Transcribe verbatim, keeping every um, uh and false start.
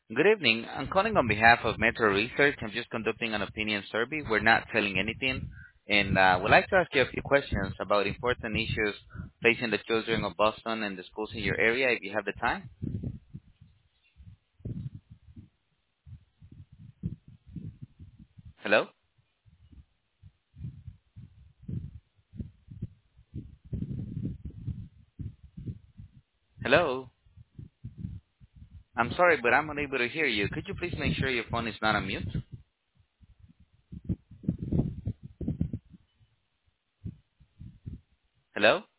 Good evening. I'm calling on behalf of Metro Research. I'm just conducting an opinion survey. We're not selling anything. And uh, would like to ask you a few questions about important issues facing the children of Boston and the schools in your area, if you have the time. Hello? Hello? I'm sorry, but I'm unable to hear you. Could you please make sure your phone is not on mute? Hello?